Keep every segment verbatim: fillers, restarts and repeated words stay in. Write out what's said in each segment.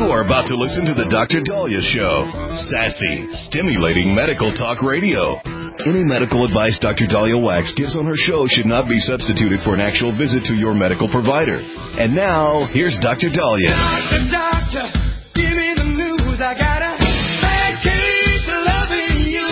are about to listen to the Doctor Daliah Show. Sassy, stimulating medical talk radio. Any medical advice Doctor Daliah Wax gives on her show should not be substituted for an actual visit to your medical provider. And now, here's Doctor Daliah. Doctor, doctor, give me the news. I got a bad case of loving you.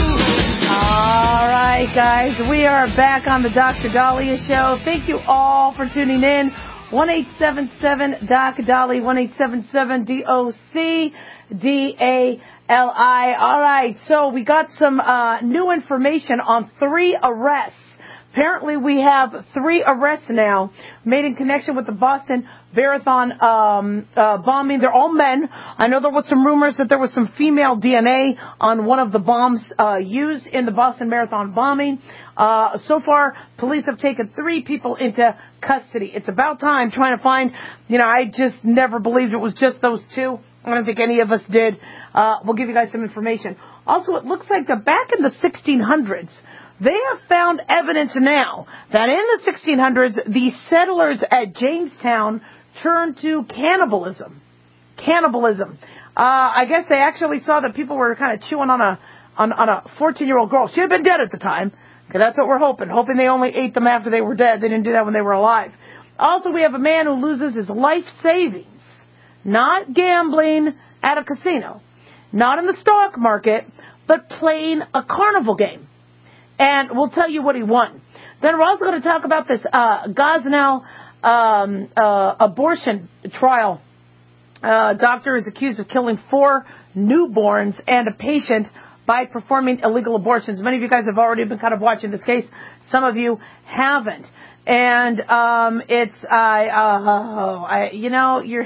All right, guys, we are back on the Doctor Daliah Show. Thank you all for tuning in. one eight seven seven D O C D A L I, one eight seven seven D O C D A L I. All right, so we got some uh, new information on three arrests. Apparently, we have three arrests now made in connection with the Boston Marathon um, uh, bombing. They're all men. I know there was some rumors that there was some female D N A on one of the bombs uh, used in the Boston Marathon bombing. Uh, so far, police have taken three people into custody. It's about time trying to find, you know, I just never believed it was just those two. I don't think any of us did. Uh, we'll give you guys some information. Also, it looks like that back in the sixteen hundreds, they have found evidence now that in the sixteen hundreds, the settlers at Jamestown turned to cannibalism. Cannibalism. Uh, I guess they actually saw that people were kind of chewing on a on, on a fourteen-year-old girl. She had been dead at the time. Okay, that's what we're hoping. Hoping they only ate them after they were dead. They didn't do that when they were alive. Also, we have a man who loses his life savings, not gambling at a casino, not in the stock market, but playing a carnival game. And we'll tell you what he won. Then we're also going to talk about this uh, Gosnell um, uh, abortion trial. Uh, doctor is accused of killing four newborns and a patient by performing illegal abortions. Many of you guys have already been kind of watching this case. Some of you haven't. And um, it's, I, uh, I, you know, you're,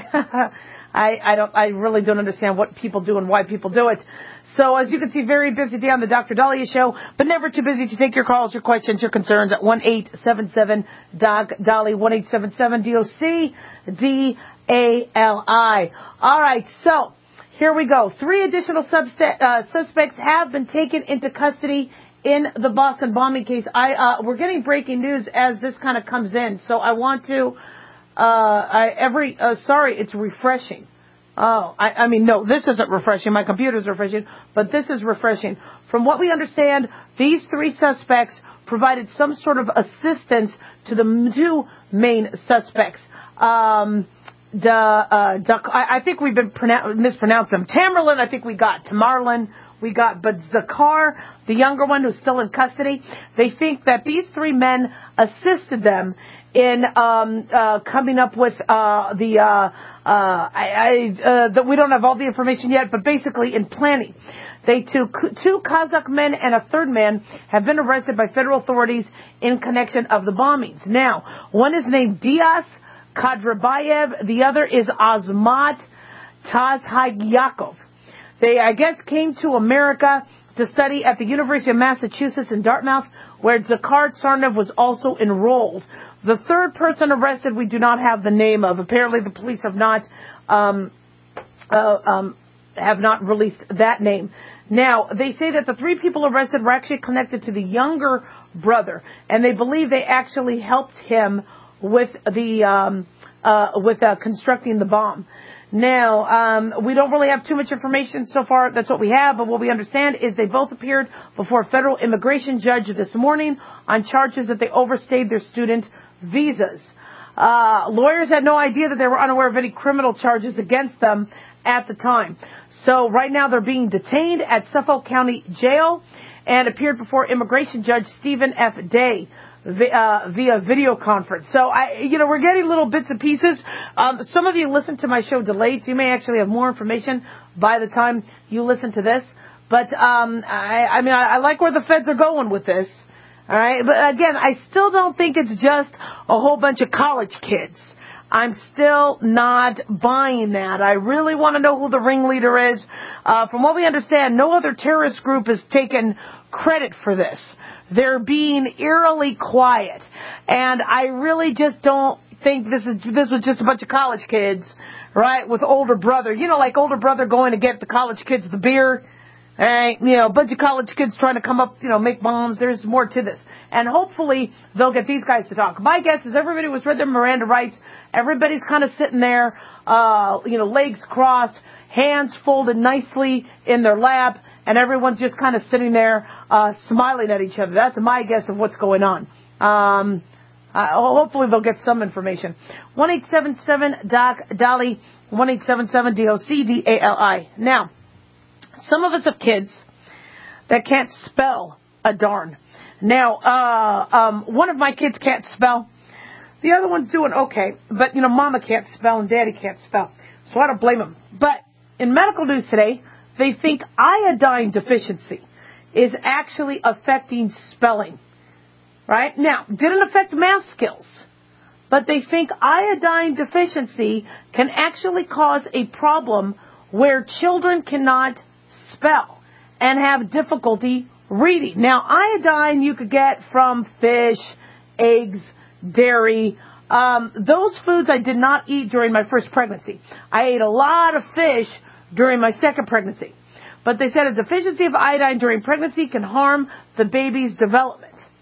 I, I don't, I really don't understand what people do and why people do it. So as you can see, very busy day on the Doctor Daliah Show, but never too busy to take your calls, your questions, your concerns at one eight seven seven D O C D A L I, one eight seven seven D O C D A L I. All right, so here we go. Three additional substa- uh, suspects have been taken into custody in the Boston bombing case. I uh, we're getting breaking news as this kind of comes in, so I want to. Uh, I, every uh, sorry, it's refreshing. Oh, I, I mean, no, this isn't refreshing. My computer's refreshing, but this is refreshing. From what we understand, these three suspects provided some sort of assistance to the two main suspects. Um, the, uh, the, I, I think we've been pronoun- mispronounced them. Tamerlan, I think we got. Tamarlan, we got. But Zakar, the younger one who's still in custody, they think that these three men assisted them in um, uh, coming up with uh, the, uh, uh, I, I, uh, that we don't have all the information yet, but basically in planning. They took two Kazakh men and a third man have been arrested by federal authorities in connection of the bombings. Now, one is named Dias Kadrabayev, the other is Azmat Tazhagyakov. They, I guess, came to America to study at the University of Massachusetts in Dartmouth, where Zakhar Tsarnaev was also enrolled. The third person arrested, we do not have the name of. Apparently, the police have not um, uh, um, have not released that name. Now, they say that the three people arrested were actually connected to the younger brother, and they believe they actually helped him with the um, uh, with uh, constructing the bomb. Now, um, we don't really have too much information so far. That's what we have. But what we understand is they both appeared before a federal immigration judge this morning on charges that they overstayed their student visas. Uh, lawyers had no idea that they were unaware of any criminal charges against them at the time. So right now they're being detained at Suffolk County Jail and appeared before immigration judge Stephen F. Day. Uh, via video conference. So, I, you know, we're getting little bits and pieces. Um, some of you listen to my show delayed, so you may actually have more information by the time you listen to this. But, um, I, I mean, I, I like where the feds are going with this. All right. But again, I still don't think it's just a whole bunch of college kids. I'm still not buying that. I really want to know who the ringleader is. Uh, from what we understand, no other terrorist group has taken credit for this. They're being eerily quiet. And I really just don't think this is this was just a bunch of college kids, right, with older brother. You know, like older brother going to get the college kids the beer. And, you know, a bunch of college kids trying to come up, you know, make bombs. There's more to this. And hopefully they'll get these guys to talk. My guess is everybody was read their Miranda rights. Everybody's kind of sitting there, uh, you know, legs crossed. hands folded nicely in their lap, and everyone's just kind of sitting there uh, smiling at each other. That's my guess of what's going on. Um, uh, hopefully they'll get some information. one eight seven seven doc Dolly, one eight seven seven D O C D A L I. Now, some of us have kids that can't spell a darn. Now, uh, um, one of my kids can't spell. The other one's doing okay. But, you know, mama can't spell and daddy can't spell. So I don't blame them. But in medical news today, they think iodine deficiency is actually affecting spelling. Right? Now, didn't affect math skills. But they think iodine deficiency can actually cause a problem where children cannot spell and have difficulty reading. Now, iodine you could get from fish, eggs, dairy. Um, those foods I did not eat during my first pregnancy. I ate a lot of fish during my second pregnancy. But they said a deficiency of iodine during pregnancy can harm the baby's development.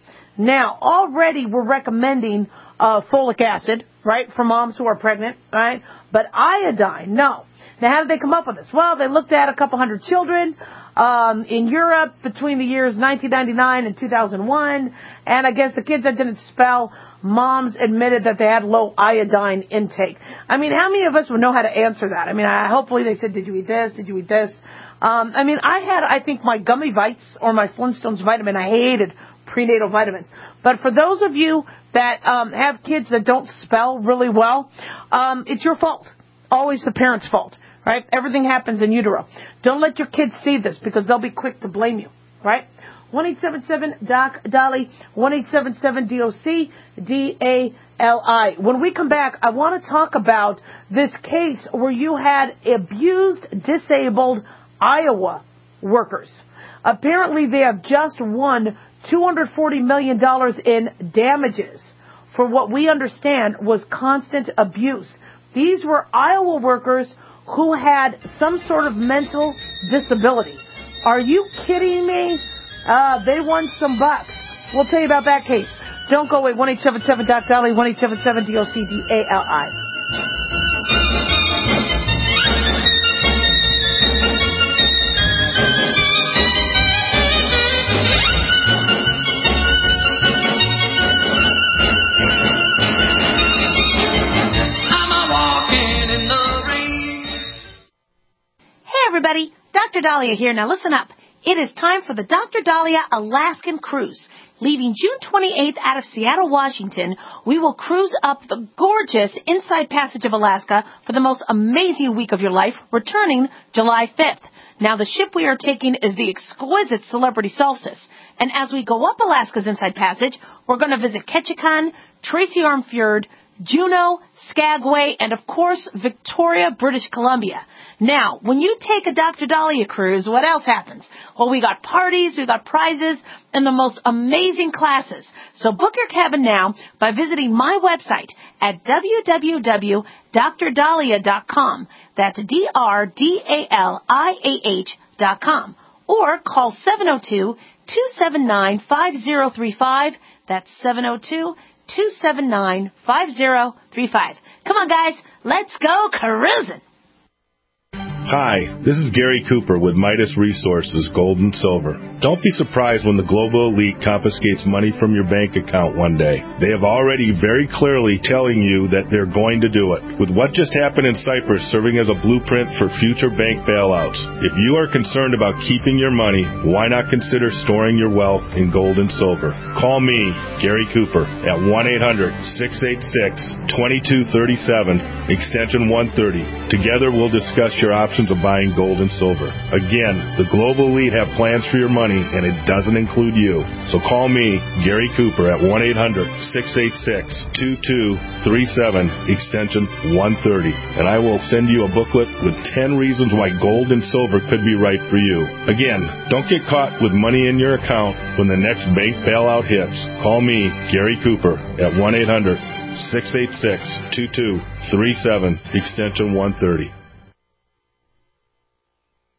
Now, already we're recommending uh, folic acid, right, for moms who are pregnant, right? But iodine, no. Now, how did they come up with this? Well, they looked at a couple hundred children um, in Europe between the years nineteen ninety-nine and two thousand one, and I guess the kids that didn't spell, moms admitted that they had low iodine intake. I mean, how many of us would know how to answer that? I mean, I, hopefully they said, did you eat this? Did you eat this? Um, I mean, I had, I think, my Gummy Vites or my Flintstones vitamin. I hated prenatal vitamins. But for those of you that um, have kids that don't spell really well, um, it's your fault. Always the parent's fault, right? Everything happens in utero. Don't let your kids see this because they'll be quick to blame you, right? one eight seven seven doc Dolly, one eight seven seven D O C D A L I. When we come back, I want to talk about this case where you had abused, disabled Iowa workers. Apparently, they have just won two hundred forty million dollars in damages for what we understand was constant abuse. These were Iowa workers who had some sort of mental disability. Are you kidding me? Uh, they won some bucks. We'll tell you about that case. Don't go away. one eight seven seven doc Dolly, one eight seven seven D O C D A L I. Everybody, Doctor Dahlia here. Now listen up. It is time for the Doctor Dahlia Alaskan Cruise. Leaving June twenty-eighth out of Seattle, Washington, we will cruise up the gorgeous Inside Passage of Alaska for the most amazing week of your life, returning July fifth. Now, the ship we are taking is the exquisite Celebrity Solstice. And as we go up Alaska's Inside Passage, we're going to visit Ketchikan, Tracy Arm Fjord, Juneau, Skagway, and of course, Victoria, British Columbia. Now, when you take a Doctor Dahlia cruise, what else happens? Well, we got parties, we got prizes, and the most amazing classes. So book your cabin now by visiting my website at w w w dot dr dahlia dot com. That's D R D A L I A H dot com. Or call seven oh two, two seven nine, five oh three five. That's seven oh two, two seven nine, five oh three five. Come on, guys. Let's go cruising. Hi, this is Gary Cooper with Midas Resources, Gold and Silver. Don't be surprised when the global elite confiscates money from your bank account one day. They have already very clearly telling you that they're going to do it. With what just happened in Cyprus serving as a blueprint for future bank bailouts, if you are concerned about keeping your money, why not consider storing your wealth in gold and silver? Call me, Gary Cooper, at one eight hundred, six eight six, two two three seven, extension one thirty. Together we'll discuss your options of buying gold and silver. Again, the global elite have plans for your money, and it doesn't include you. So call me, Gary Cooper, at one eight hundred, six eight six, two two three seven, extension one thirty, and I will send you a booklet with ten reasons why gold and silver could be right for you. Again, don't get caught with money in your account when the next bank bailout hits. Call me, Gary Cooper, at one eight hundred, six eight six, two two three seven, extension one thirty.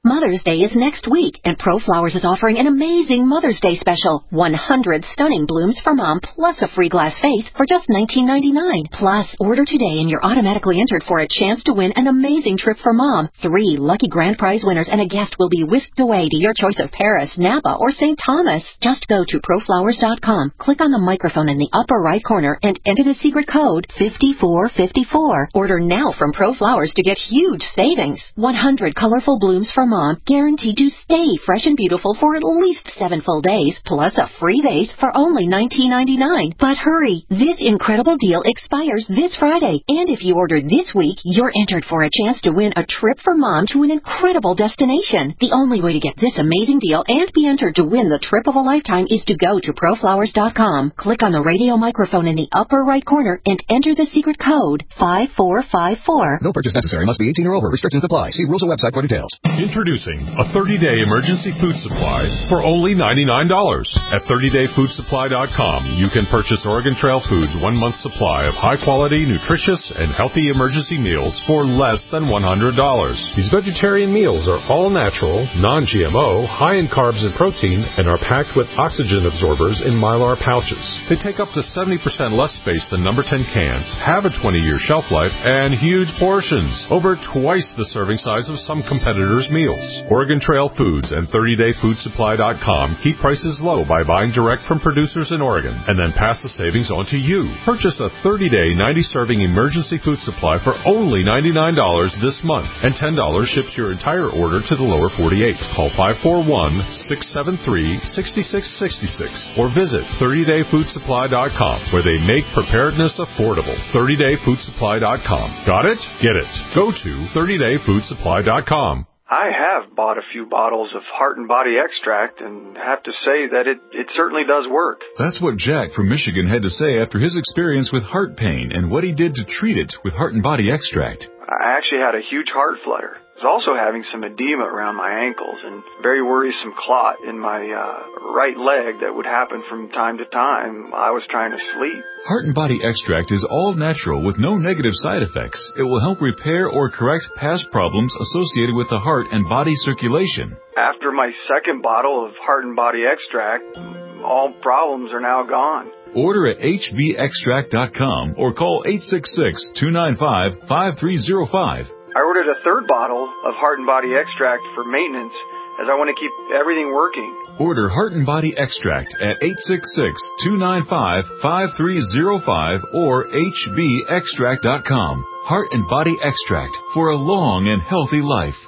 Mother's Day is next week, and ProFlowers is offering an amazing Mother's Day special. one hundred stunning blooms for Mom, plus a free glass vase for just nineteen ninety-nine. Plus, order today and you're automatically entered for a chance to win an amazing trip for Mom. Three lucky grand prize winners and a guest will be whisked away to your choice of Paris, Napa, or Saint Thomas. Just go to pro flowers dot com, click on the microphone in the upper right corner, and enter the secret code five four five four. Order now from ProFlowers to get huge savings. one hundred colorful blooms for Mom, guaranteed to stay fresh and beautiful for at least seven full days, plus a free vase for only nineteen ninety-nine. But hurry, this incredible deal expires this Friday, and if you order this week, you're entered for a chance to win a trip for Mom to an incredible destination. The only way to get this amazing deal and be entered to win the trip of a lifetime is to go to pro flowers dot com, click on the radio microphone in the upper right corner, and enter the secret code five four five four. No purchase necessary. Must be eighteen or over. Restrictions apply. See rules and website for details. Introducing a thirty-day emergency food supply for only ninety-nine dollars. At thirty day food supply dot com, you can purchase Oregon Trail Foods' one-month supply of high-quality, nutritious, and healthy emergency meals for less than one hundred dollars. These vegetarian meals are all natural, non-G M O, high in carbs and protein, and are packed with oxygen absorbers in Mylar pouches. They take up to seventy percent less space than number ten cans, have a twenty year shelf life, and huge portions, over twice the serving size of some competitors' meals. Oregon Trail Foods and thirty day food supply dot com keep prices low by buying direct from producers in Oregon and then pass the savings on to you. Purchase a thirty day, ninety serving emergency food supply for only ninety-nine dollars this month, and ten dollars ships your entire order to the lower forty-eight. Call five four one, six seven three, six six six six or visit thirty day food supply dot com, where they make preparedness affordable. thirty day food supply dot com. Got it? Get it. Go to thirty day food supply dot com. I have bought a few bottles of Heart and Body Extract and have to say that it, it certainly does work. That's what Jack from Michigan had to say after his experience with heart pain and what he did to treat it with Heart and Body Extract. I actually had a huge heart flutter. I was also having some edema around my ankles and very worrisome clot in my uh, right leg that would happen from time to time while I was trying to sleep. Heart and Body Extract is all natural with no negative side effects. It will help repair or correct past problems associated with the heart and body circulation. After my second bottle of Heart and Body Extract, all problems are now gone. Order at h b extract dot com or call eight six six, two nine five, five three zero five. I ordered a third bottle of Heart and Body Extract for maintenance as I want to keep everything working. Order Heart and Body Extract at eight six six, two nine five, five three zero five or h b extract dot com. Heart and Body Extract for a long and healthy life.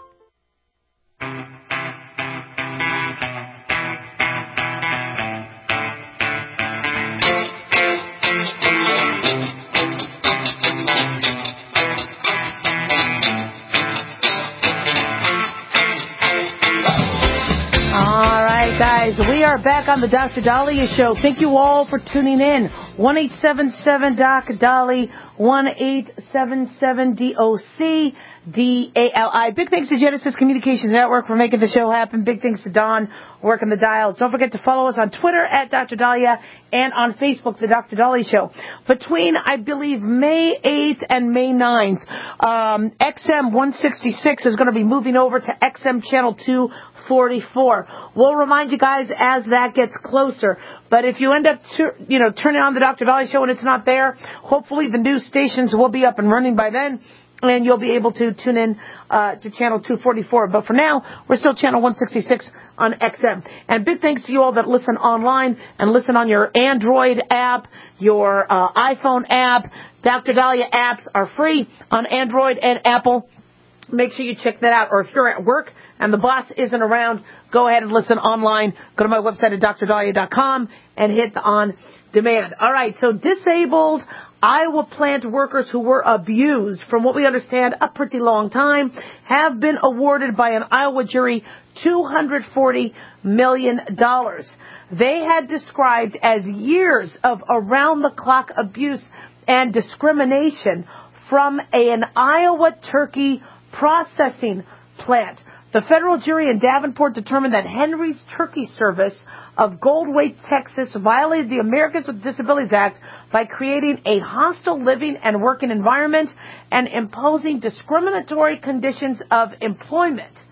Guys, we are back on the Doctor Dahlia Show. Thank you all for tuning in. one eight seven seven Doc Dolly, one eight seven seven D O C D A L I. Big thanks to Genesis Communications Network for making the show happen. Big thanks to Don working the dials. Don't forget to follow us on Twitter at Doctor Dahlia and on Facebook, The Doctor Dahlia Show. Between, I believe, May eighth and May ninth, um, X M one sixty-six is going to be moving over to X M Channel two forty-four. We'll remind you guys as that gets closer. But if you end up, tu- you know, turning on the Doctor Dahlia Show and it's not there, hopefully the new stations will be up and running by then, and you'll be able to tune in uh, to Channel two forty-four. But for now, we're still Channel one sixty-six on X M. And big thanks to you all that listen online and listen on your Android app, your uh, iPhone app. Doctor Dahlia apps are free on Android and Apple. Make sure you check that out. Or if you're at work and the boss isn't around, go ahead and listen online. Go to my website at dr dahlia dot com and hit the on demand. All right, so disabled Iowa plant workers who were abused, from what we understand, a pretty long time, have been awarded by an Iowa jury two hundred forty million dollars. They had described as years of around-the-clock abuse and discrimination from an Iowa turkey processing plant. The federal jury in Davenport determined that Henry's Turkey Service of Goldthwaite, Texas, violated the Americans with Disabilities Act by creating a hostile living and working environment and imposing discriminatory conditions of employment.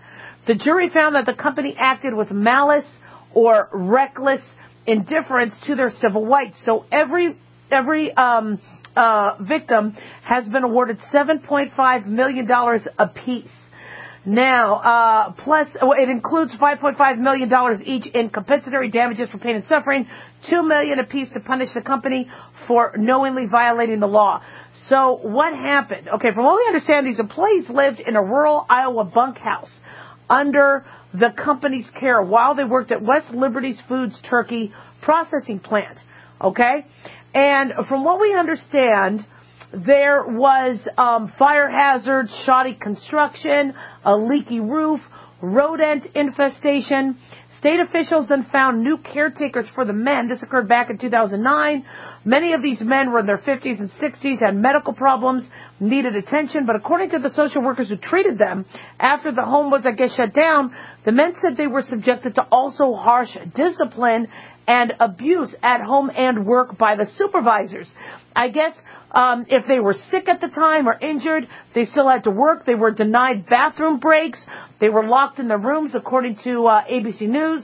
The jury found that the company acted with malice or reckless indifference to their civil rights. So every every um, uh, victim has been awarded seven point five million dollars apiece. Now, uh, plus, it includes five point five million dollars each in compensatory damages for pain and suffering, two million dollars apiece to punish the company for knowingly violating the law. So what happened? Okay, from what we understand, these employees lived in a rural Iowa bunkhouse under the company's care while they worked at West Liberty's Foods Turkey processing plant. Okay? And from what we understand, there was um, fire hazard, shoddy construction, a leaky roof, rodent infestation. State officials then found new caretakers for the men. This occurred back in two thousand nine. Many of these men were in their fifties and sixties, had medical problems, needed attention. But according to the social workers who treated them, after the home was, I guess, shut down, the men said they were subjected to also harsh discipline and abuse at home and work by the supervisors. I guess um, if they were sick at the time or injured, they still had to work. They were denied bathroom breaks. They were locked in their rooms, according to uh, A B C News.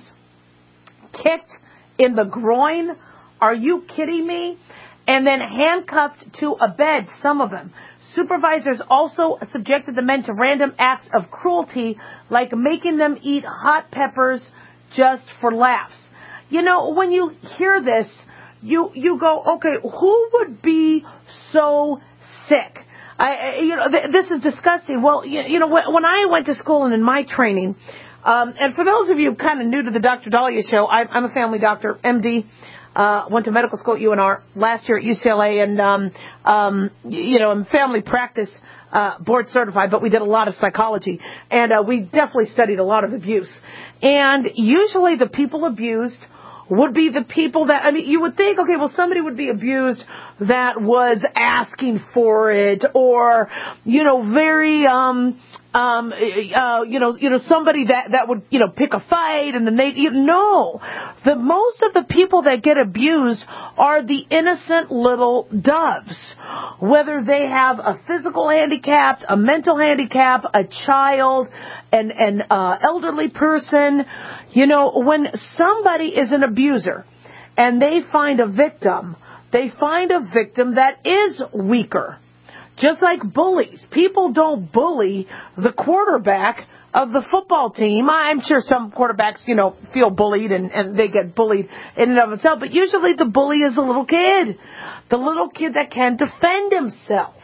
Kicked in the groin. Are you kidding me? And then handcuffed to a bed, some of them. Supervisors also subjected the men to random acts of cruelty, like making them eat hot peppers just for laughs. You know, when you hear this, you you go, okay, who would be so sick? I, you know, th- this is disgusting. Well, you, you know, when I went to school and in my training, um, and for those of you kind of new to the Doctor Dahlia show, I, I'm a family doctor, M D. Uh, went to medical school at U N R, last year at U C L A, and, um, um, you know, I'm family practice uh, board certified, but we did a lot of psychology, and uh, we definitely studied a lot of abuse. And usually the people abused would be the people that, I mean, you would think, okay, well, somebody would be abused that was asking for it, or, you know, very, um, um, uh, you know, you know, somebody that, that would, you know, pick a fight, and then they, you know, the most of the people that get abused are the innocent little doves, whether they have a physical handicap, a mental handicap, a child, an, an, uh, elderly person. You know, when somebody is an abuser and they find a victim, they find a victim that is weaker. Just like bullies. People don't bully the quarterback of the football team. I'm sure some quarterbacks, you know, feel bullied and, and they get bullied in and of itself. But usually the bully is a little kid. The little kid that can defend himself.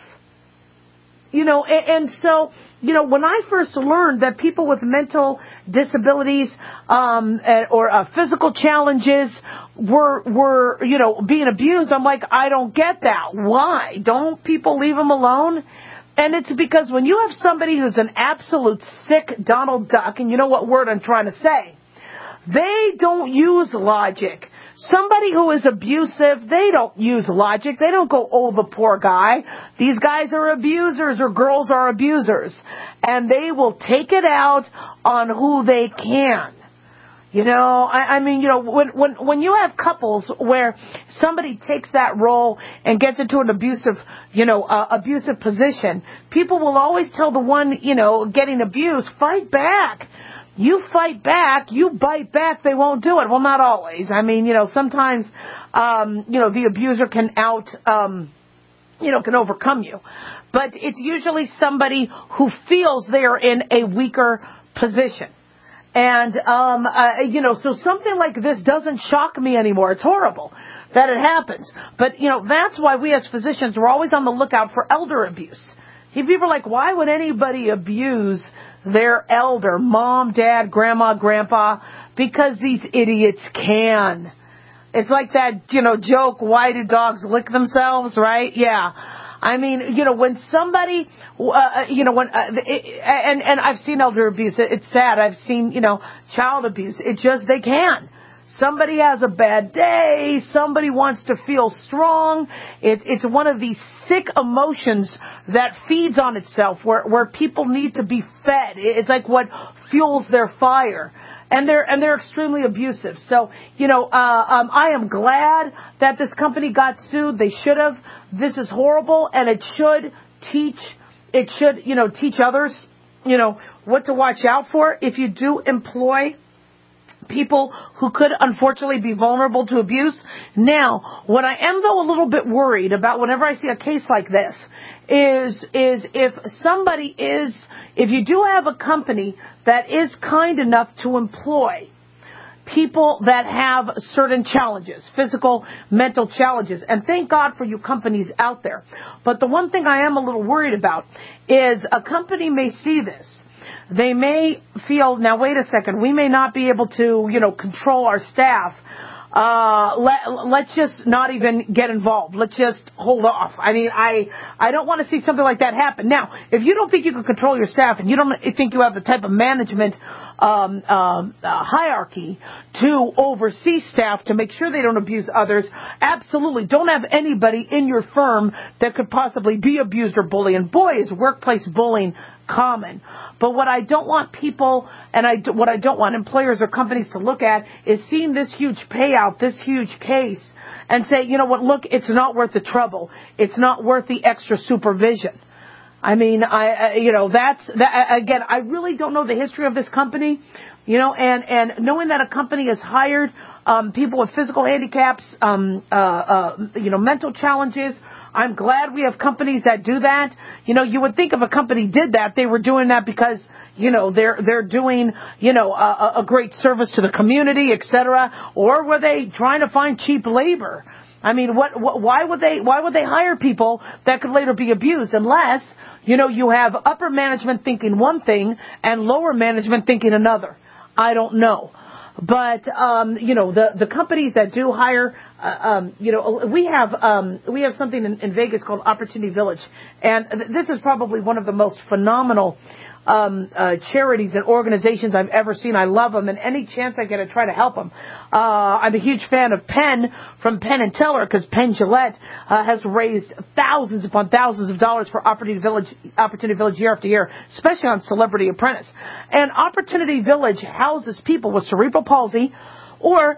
You know, and, and so, you know, when I first learned that people with mental disabilities um, or uh, physical challenges were, were, you know, being abused, I'm like, I don't get that. Why? Don't people leave them alone? And it's because when you have somebody who's an absolute sick Donald Duck, and you know what word I'm trying to say, they don't use logic. Somebody who is abusive, they don't use logic. They don't go, oh, the poor guy. These guys are abusers, or girls are abusers. And they will take it out on who they can. You know, I, I mean, you know, when, when, when you have couples where somebody takes that role and gets into an abusive, you know, uh, abusive position, people will always tell the one, you know, getting abused, fight back. You fight back, you bite back, they won't do it. Well, not always. I mean, you know, sometimes, um, you know, the abuser can out, um, you know, can overcome you. But it's usually somebody who feels they're in a weaker position. And, um, uh, you know, so something like this doesn't shock me anymore. It's horrible that it happens. But, you know, that's why we as physicians, we're always on the lookout for elder abuse. See, people are like, why would anybody abuse their elder, mom, dad, grandma, grandpa? Because these idiots can. It's like that, you know, joke, why do dogs lick themselves, right? Yeah. I mean, you know, when somebody, uh, you know, when, uh, it, and, and I've seen elder abuse. It's sad. I've seen, you know, child abuse. It just, they can. Somebody has a bad day. Somebody wants to feel strong. It, it's one of these sick emotions that feeds on itself, where, where people need to be fed. It's like what fuels their fire. And they're, and they're extremely abusive. So, you know, uh, um, I am glad that this company got sued. They should have. This is horrible, and it should teach, it should, you know, teach others you know, what to watch out for if you do employ people who could unfortunately be vulnerable to abuse. Now, what I am though a little bit worried about whenever I see a case like this is is if somebody is, if you do have a company that is kind enough to employ people that have certain challenges, physical, mental challenges, and thank God for you companies out there. But the one thing I am a little worried about is a company may see this. They may feel, now wait a second, we may not be able to, you know, control our staff. Uh, let, let's just not even get involved. Let's just hold off. I mean, I, I don't want to see something like that happen. Now, if you don't think you can control your staff and you don't think you have the type of management, um, um, uh, hierarchy to oversee staff to make sure they don't abuse others, absolutely don't have anybody in your firm that could possibly be abused or bullied. And boy, is workplace bullying common. But what I don't want people, and I, what I don't want employers or companies to look at is seeing this huge payout, this huge case, and say, you know what, look, it's not worth the trouble. It's not worth the extra supervision. I mean, I, I you know, that's, that, again, I really don't know the history of this company, you know, and, and knowing that a company has hired um, people with physical handicaps, um, uh, uh, you know, mental challenges, I'm glad we have companies that do that. You know, you would think if a company did that, they were doing that because, you know, they're they're doing, you know, a, a great service to the community, et cetera. Or were they trying to find cheap labor? I mean, what, what why would they why would they hire people that could later be abused unless, you know, you have upper management thinking one thing and lower management thinking another? I don't know. But, um, you know, the, the companies that do hire, uh, um, you know, we have, um, we have something in, in Vegas called Opportunity Village. And th- this is probably one of the most phenomenal, um, uh, charities and organizations I've ever seen. I love them. And any chance I get, I try to help them. Uh, I'm a huge fan of Penn from Penn and Teller because Penn Jillette, uh, has raised thousands upon thousands of dollars for Opportunity Village, Opportunity Village year after year, especially on Celebrity Apprentice. And Opportunity Village houses people with cerebral palsy or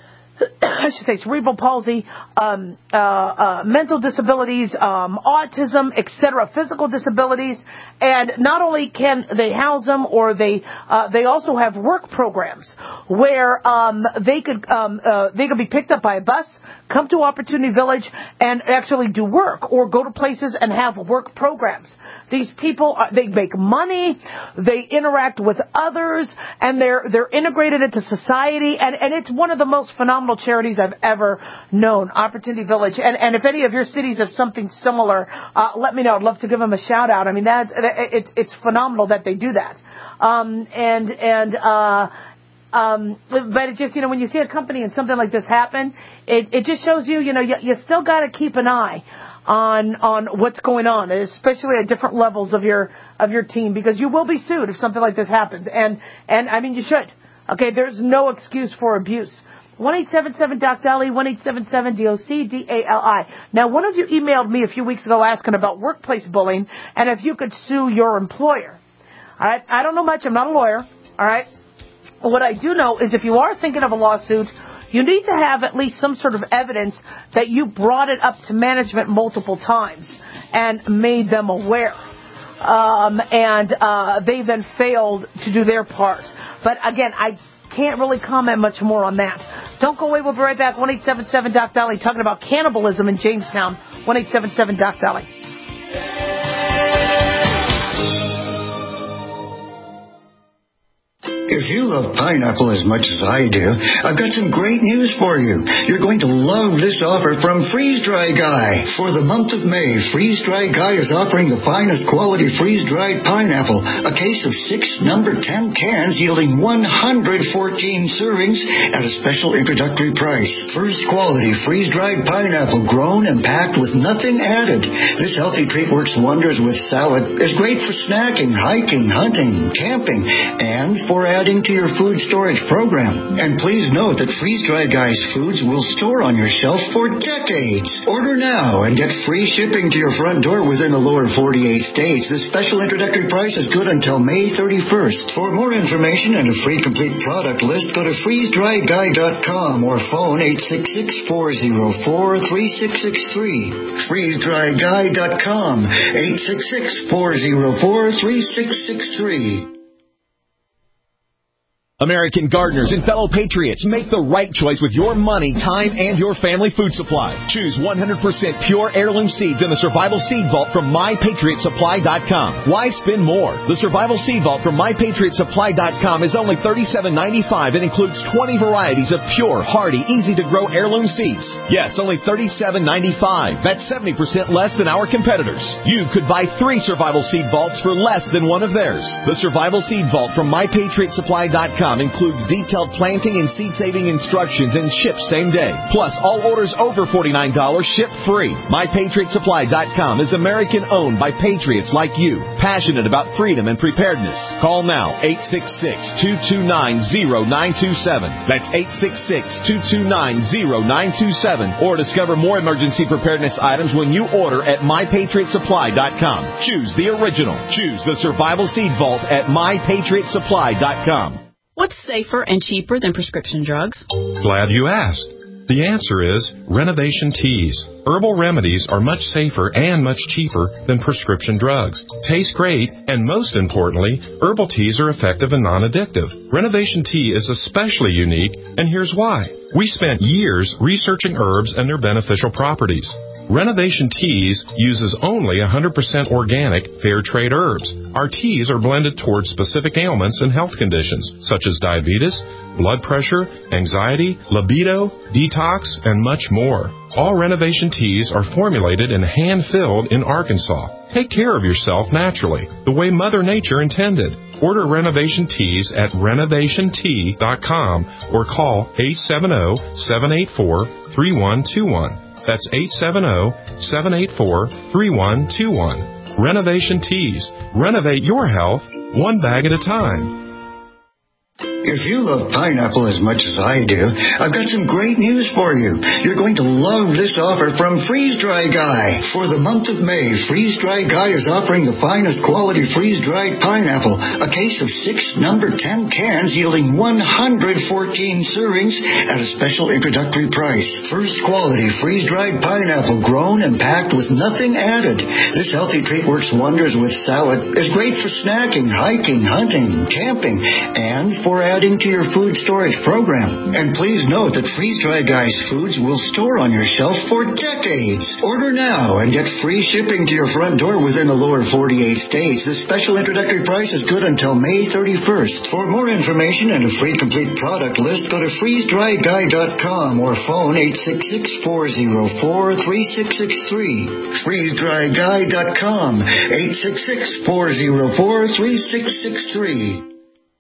I should say cerebral palsy, um, uh, uh, mental disabilities, um, autism, et cetera, physical disabilities, and not only can they house them, or they uh, they also have work programs where um, they could um, uh, they could be picked up by a bus, come to Opportunity Village, and actually do work, or go to places and have work programs. These people, they make money, they interact with others, and they're they're integrated into society, and, and it's one of the most phenomenal charities I've ever known, Opportunity Village. And, and if any of your cities have something similar, uh, let me know. I'd love to give them a shout out. I mean, that's it, it's phenomenal that they do that. Um, and and uh, um, but it just, you know, when you see a company and something like this happen, it, it just shows you, you know, you, you still got to keep an eye on on what's going on, especially at different levels of your of your team, because you will be sued if something like this happens. And and I mean, you should. Okay, there's no excuse for abuse. one eight seven seven doc Dolly, one eight seven seven D O C D A L I. Now, one of you emailed me a few weeks ago asking about workplace bullying and if you could sue your employer. All right, I don't know much. I'm not a lawyer. All right. What I do know is if you are thinking of a lawsuit, you need to have at least some sort of evidence that you brought it up to management multiple times and made them aware. Um, and uh, they then failed to do their part. But again, I can't really comment much more on that. Don't go away. We'll be right back. one eight seven seven doc Dolly talking about cannibalism in Jamestown. one eight seven seven doc Dolly. If you love pineapple as much as I do, I've got some great news for you. You're going to love this offer from Freeze Dry Guy. For the month of May, Freeze Dry Guy is offering the finest quality freeze-dried pineapple, a case of six number ten cans yielding one hundred fourteen servings at a special introductory price. First quality freeze-dried pineapple grown and packed with nothing added. This healthy treat works wonders with salad, is great for snacking, hiking, hunting, camping, and for adding to your food storage program. And please note that Freeze-Dry Guy's foods will store on your shelf for decades. Order now and get free shipping to your front door within the lower forty-eight states. This special introductory price is good until May thirty-first. For more information and a free complete product list, go to freeze dry guy dot com or phone eight six six, four zero four, three six six three. freeze dry guy dot com, eight six six, four zero four, three six six three. American gardeners and fellow patriots, make the right choice with your money, time, and your family food supply. Choose one hundred percent pure heirloom seeds in the Survival Seed Vault from my patriot supply dot com. Why spend more? The Survival Seed Vault from my patriot supply dot com is only thirty-seven ninety-five and includes twenty varieties of pure, hardy, easy-to-grow heirloom seeds. Yes, only thirty-seven ninety-five. That's seventy percent less than our competitors. You could buy three Survival Seed Vaults for less than one of theirs. The Survival Seed Vault from my patriot supply dot com includes detailed planting and seed-saving instructions and ships same day. Plus, all orders over forty-nine dollars ship free. my patriot supply dot com is American-owned by patriots like you, passionate about freedom and preparedness. Call now, eight six six, two two nine, zero nine two seven. That's eight six six, two two nine, zero nine two seven. Or discover more emergency preparedness items when you order at my patriot supply dot com. Choose the original. Choose the Survival Seed Vault at my patriot supply dot com. What's safer and cheaper than prescription drugs? Glad you asked. The answer is Renovation Teas. Herbal remedies are much safer and much cheaper than prescription drugs. Taste great, and most importantly, herbal teas are effective and non-addictive. Renovation Tea is especially unique, and here's why. We spent years researching herbs and their beneficial properties. Renovation Teas uses only one hundred percent organic, fair trade herbs. Our teas are blended towards specific ailments and health conditions, such as diabetes, blood pressure, anxiety, libido, detox, and much more. All Renovation Teas are formulated and hand-filled in Arkansas. Take care of yourself naturally, the way Mother Nature intended. Order Renovation Teas at renovation tea dot com or call eight seven zero, seven eight four, three one two one. That's eight seven zero, seven eight four, three one two one. Renovation Teas. Renovate your health one bag at a time. If you love pineapple as much as I do, I've got some great news for you. You're going to love this offer from Freeze-Dry Guy. For the month of May, Freeze-Dry Guy is offering the finest quality freeze-dried pineapple, a case of six number ten cans yielding one hundred fourteen servings at a special introductory price. First quality freeze-dried pineapple grown and packed with nothing added. This healthy treat works wonders with salad, is great for snacking, hiking, hunting, camping, and for adding to your food storage program. And please note that Freeze-Dry Guy's foods will store on your shelf for decades. Order now and get free shipping to your front door within the lower forty-eight states. This special introductory price is good until May thirty-first. For more information and a free complete product list, go to freeze dry guy dot com or phone eight six six, four zero four, three six six three. freeze dry guy dot com, eight six six, four zero four, three six six three.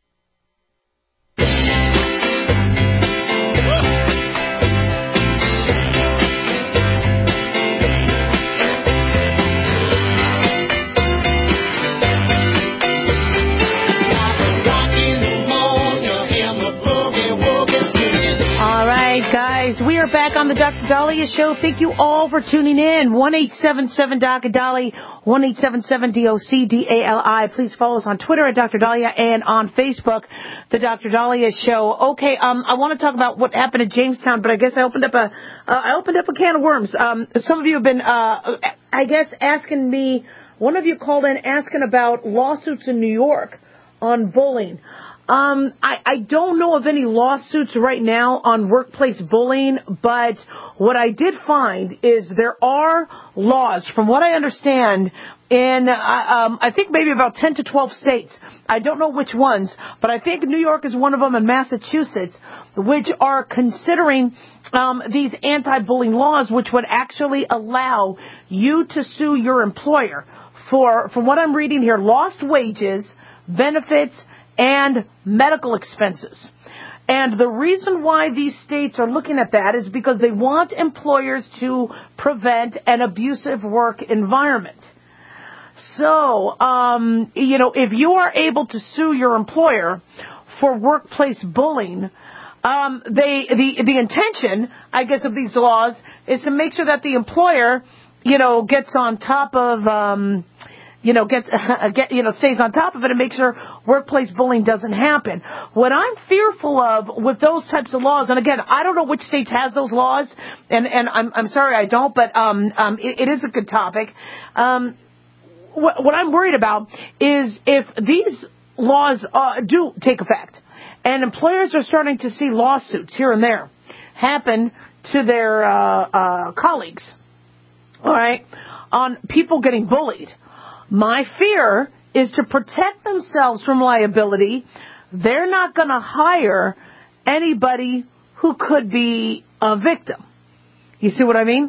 We are back on the Doctor Dahlia Show. Thank you all for tuning in. one eight seven seven D O C Dali, one eight seven seven D O C D A L I. Please follow us on Twitter at Doctor Dahlia and on Facebook, the Doctor Dahlia Show. Okay, um, I want to talk about what happened in Jamestown, but I guess I opened up a, uh, I opened up a can of worms. Um, some of you have been, uh, I guess, asking me. One of you called in asking about lawsuits in New York on bullying. Um, I, I don't know of any lawsuits right now on workplace bullying, but what I did find is there are laws, from what I understand, in, uh, um, I think maybe about ten to twelve states. I don't know which ones, but I think New York is one of them and Massachusetts, which are considering um, these anti-bullying laws, which would actually allow you to sue your employer for, from what I'm reading here, lost wages, benefits, and medical expenses. And the reason why these states are looking at that is because they want employers to prevent an abusive work environment. So, um, you know, if you are able to sue your employer for workplace bullying. Um, they, the, the intention, I guess, of these laws is to make sure that the employer, you know, gets on top of, um, you know, gets, get, you know, stays on top of it and makes sure workplace bullying doesn't happen. What I'm fearful of with those types of laws, and again, I don't know which state has those laws, and, and I'm, I'm sorry I don't, but, um, um, it, it is a good topic. Um, what, what I'm worried about is if these laws, uh, do take effect, and employers are starting to see lawsuits here and there happen to their uh, uh, colleagues, all right, on people getting bullied. My fear is to protect themselves from liability, they're not going to hire anybody who could be a victim. You see what I mean?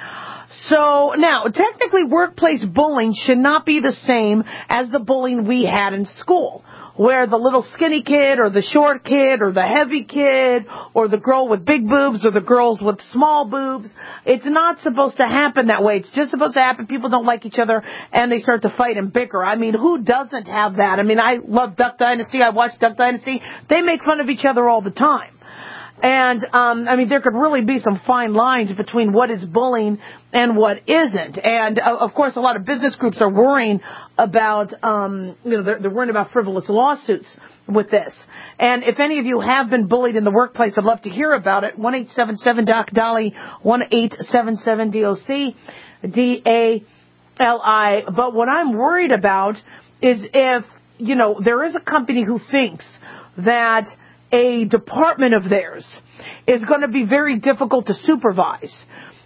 So now, technically, workplace bullying should not be the same as the bullying we had in school, where the little skinny kid or the short kid or the heavy kid or the girl with big boobs or the girls with small boobs. It's not supposed to happen that way. It's just supposed to happen. People don't like each other and they start to fight and bicker. I mean, who doesn't have that? I mean, I love Duck Dynasty. I watch Duck Dynasty. They make fun of each other all the time. And, um, I mean, there could really be some fine lines between what is bullying and what isn't. And, uh, of course, a lot of business groups are worrying about, um, you know, they're, they're worrying about frivolous lawsuits with this. And if any of you have been bullied in the workplace, I'd love to hear about it. one eight seven seven D O C D A L I, one eight seven seven D O C D A L I. But what I'm worried about is if, you know, there is a company who thinks that a department of theirs is going to be very difficult to supervise,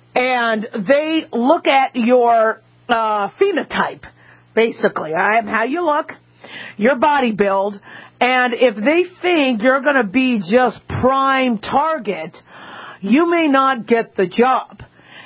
and they look at your uh, phenotype, basically, right? How you look, your body build, and if they think you're going to be just prime target, you may not get the job.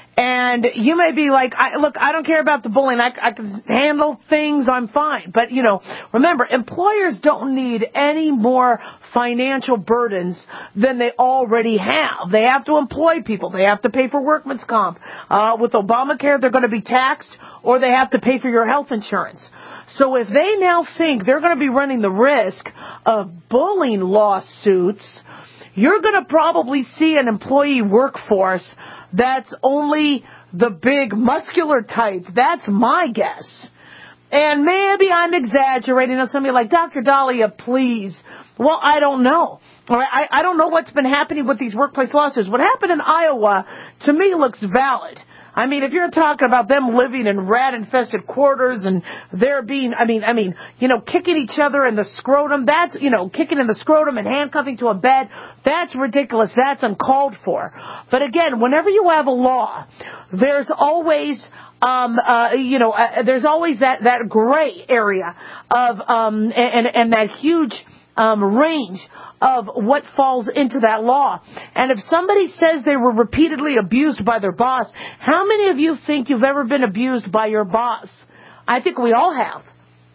And you may be like, I, look, I don't care about the bullying. I, I can handle things. I'm fine. But, you know, remember, employers don't need any more financial burdens than they already have. They have to employ people. They have to pay for workman's comp. Uh, with Obamacare, they're going to be taxed, or they have to pay for your health insurance. So if they now think they're going to be running the risk of bullying lawsuits, you're going to probably see an employee workforce that's only the big muscular type. That's my guess. And maybe I'm exaggerating. Now somebody like, Doctor Dahlia, please. Well, I don't know. All right, I, I don't know what's been happening with these workplace lawsuits. What happened in Iowa, to me, looks valid. I mean, if you're talking about them living in rat-infested quarters and they're being, I mean, I mean, you know, kicking each other in the scrotum, that's, you know, kicking in the scrotum and handcuffing to a bed, that's ridiculous. That's uncalled for. But again, whenever you have a law, there's always, um, uh, you know, uh, there's always that, that gray area of, um, and, and that huge, um, range of what falls into that law. And if somebody says they were repeatedly abused by their boss, how many of you think you've ever been abused by your boss? I think we all have.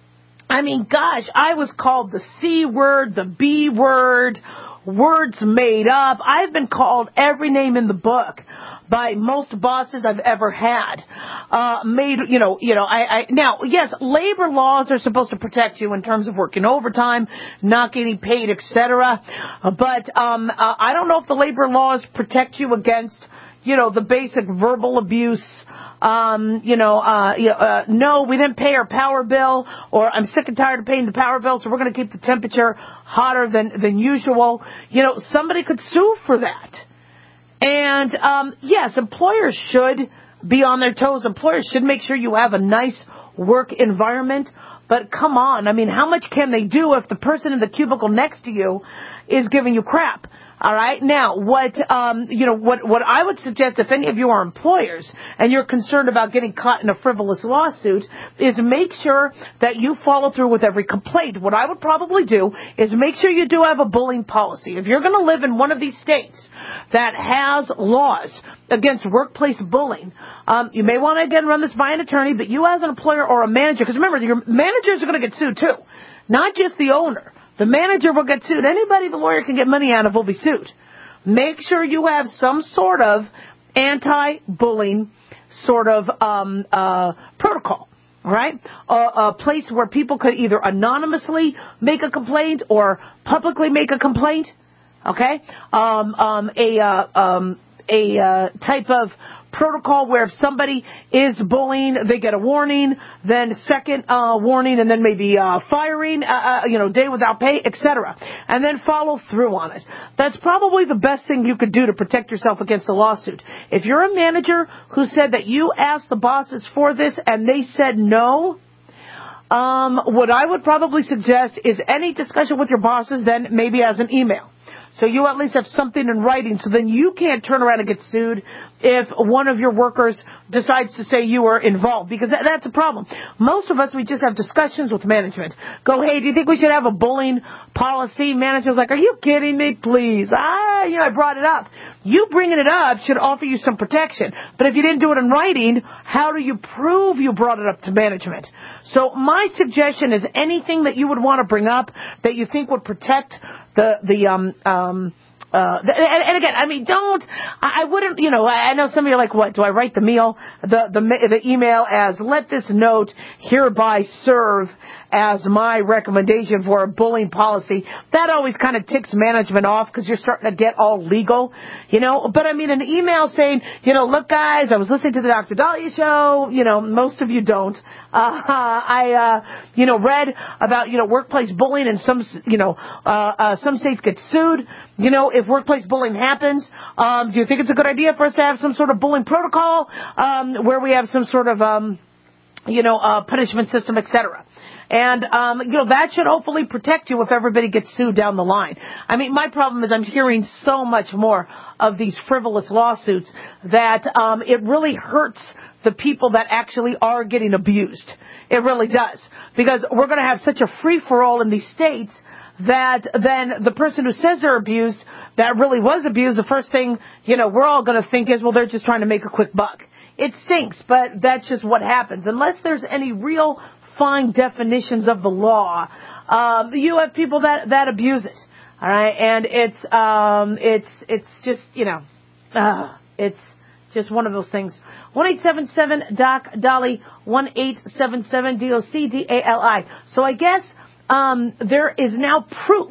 I mean, gosh, I was called the C word, the B word, words made up. I've been called every name in the book by most bosses I've ever had. Uh, made, you know, you know, I, I, now, yes, labor laws are supposed to protect you in terms of working overtime, not getting paid, et cetera. But, um, uh, I don't know if the labor laws protect you against, you know, the basic verbal abuse. Um, you know, uh, you know, uh, no, we didn't pay our power bill, or I'm sick and tired of paying the power bill, so we're going to keep the temperature hotter than, than usual. You know, somebody could sue for that. And, um, yes, employers should be on their toes. Employers should make sure you have a nice work environment. But come on, I mean, how much can they do if the person in the cubicle next to you is giving you crap? All right. Now, what, um, you know, what, what I would suggest, if any of you are employers and you're concerned about getting caught in a frivolous lawsuit, is make sure that you follow through with every complaint. What I would probably do is make sure you do have a bullying policy. If you're going to live in one of these states that has laws against workplace bullying, um, you may want to, again, run this by an attorney, but you as an employer or a manager, because remember, your managers are going to get sued too, not just the owner. The manager will get sued. Anybody the lawyer can get money out of will be sued. Make sure you have some sort of anti-bullying sort of um, uh, protocol. right? A, a place where people could either anonymously make a complaint or publicly make a complaint, okay? Um, um, a, uh, um, a, uh, type of protocol where if somebody is bullying, they get a warning, then second uh, warning, and then maybe uh, firing, uh, uh, you know, day without pay, et cetera, and then follow through on it. That's probably the best thing you could do to protect yourself against a lawsuit. If you're a manager who said that you asked the bosses for this and they said no, um, what I would probably suggest is any discussion with your bosses then maybe as an email. So you at least have something in writing, so then you can't turn around and get sued if one of your workers decides to say you were involved, because that, that's a problem. Most of us, we just have discussions with management. Go, hey, do you think we should have a bullying policy? Manager's like, are you kidding me? Please. Ah, you know, I brought it up. You bringing it up should offer you some protection. But if you didn't do it in writing, how do you prove you brought it up to management? So my suggestion is anything that you would want to bring up that you think would protect the, the, um, um, uh, and, and again, I mean, don't, I, I wouldn't, you know, I know some of you are like, what, do I write the meal, the, the, the email as, let this note hereby serve as my recommendation for a bullying policy? That always kind of ticks management off because you're starting to get all legal, you know. But I mean, an email saying, you know, look guys, I was listening to the Doctor Dahlia show, you know, most of you don't. Uh, I, uh, you know, read about, you know, workplace bullying and some, you know, uh, uh, some states get sued. You know, if workplace bullying happens, um, do you think it's a good idea for us to have some sort of bullying protocol, um, where we have some sort of, um, you know, uh, punishment system, et cetera? And, um, you know, that should hopefully protect you if everybody gets sued down the line. I mean, my problem is I'm hearing so much more of these frivolous lawsuits that, um, it really hurts the people that actually are getting abused. It really does. Because we're going to have such a free-for-all in these states that then the person who says they're abused, that really was abused, the first thing, you know, we're all going to think is, well, they're just trying to make a quick buck. It stinks, but that's just what happens. Unless there's any real fine definitions of the law, um, you have people that, that abuse it. All right. And it's, um, it's, it's just, you know, uh, it's just one of those things. one eight seven seven D O C D A L I, one eight seven seven D O C D A L I. So I guess, um, there is now proof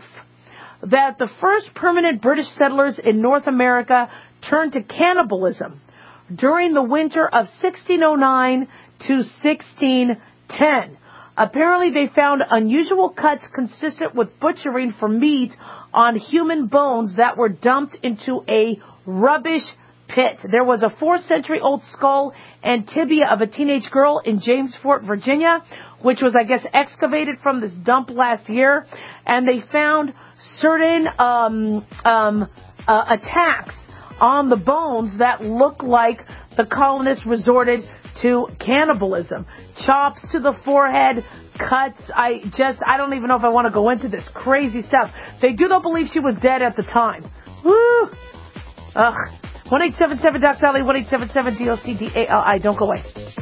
that the first permanent British settlers in North America turned to cannibalism during the winter of sixteen oh nine to sixteen ten. Apparently they found unusual cuts consistent with butchering for meat on human bones that were dumped into a rubbish pit. There was a fourth century old skull and tibia of a teenage girl in Jamesport, Virginia, which was, I guess, excavated from this dump last year. And they found certain um, um, uh, attacks on the bones that look like the colonists resorted to cannibalism. Chops to the forehead, cuts. I just, I don't even know if I want to go into this crazy stuff. They do not believe she was dead at the time. Woo! Ugh. one eight seven seven D O C D A L I, one eight seven seven D O C D A L I. Don't go away.